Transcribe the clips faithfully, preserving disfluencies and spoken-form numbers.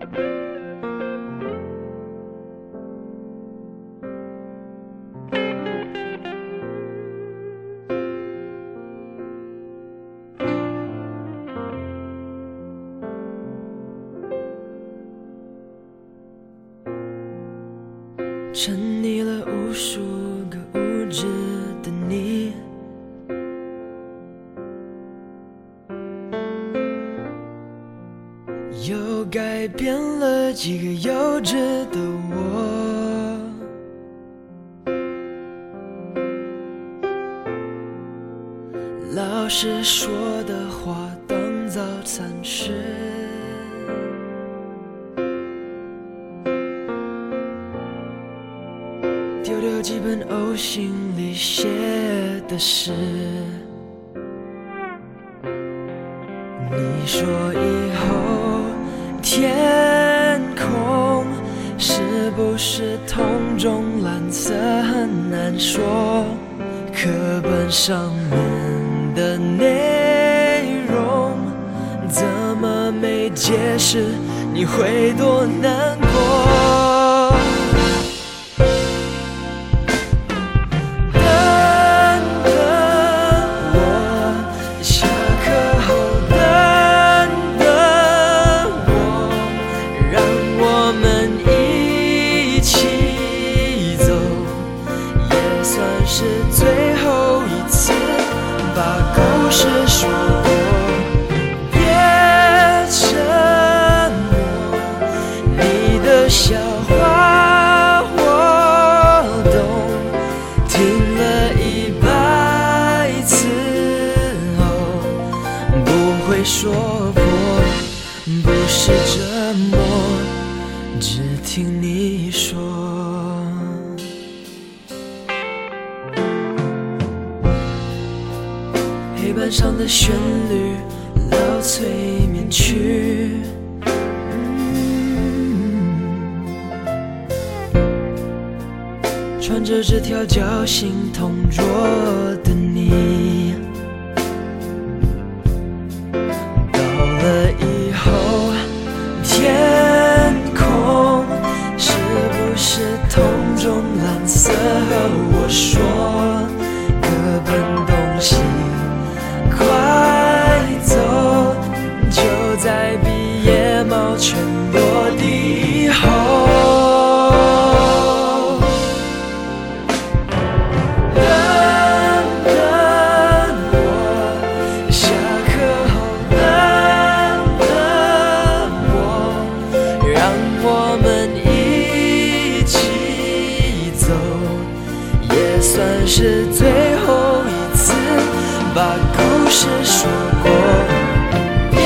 沉溺了无数个无知的你，又改变了几个幼稚的我。老师说的话当早餐吃，丢掉几本呕心里写的诗。你说以后天空是不是同种蓝色很难说，课本上面的内容怎么没解释，你会多难过。是最后一次把故事说过，别沉默，你的笑话我懂，听了一百次后不会说破，不是折磨，只听你说。黑板上的旋律，老催眠曲，嗯，传着这条叫心同桌的你，到了以后天空是不是同种蓝色？和我说各奔东西快走，就在毕业帽全落地以后。等等我，下课后等等我，让我们一起走，也算是最后一次把故事说过，别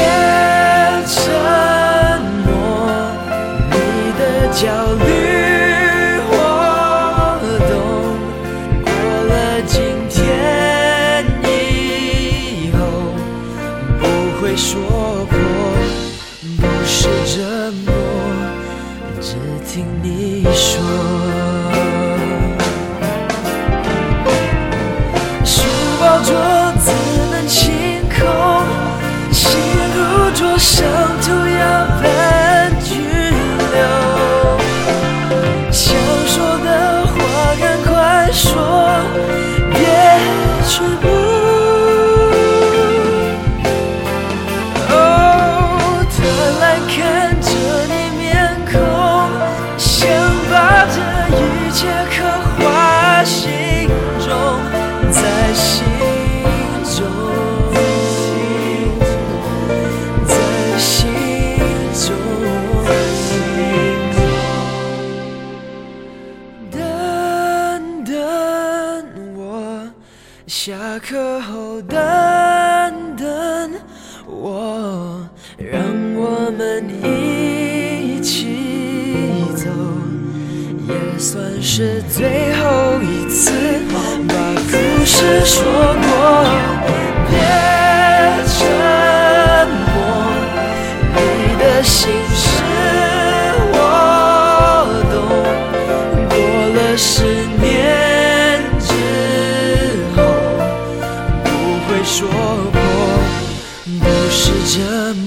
沉默，你的焦虑我懂，过了今天以后不会说破，不是折磨，只听你说。书包桌子能清空，心如桌上涂鸦般拘留，想说的话赶快说，别却步。哦，贪婪看着你面孔，想把这一切刻画心中，在心中，在心中，等等我，下课后等等我，让我们一起走，也算是最后一次把故事说过，别沉默，你的心事我懂，过了十年之后不会说破，不是折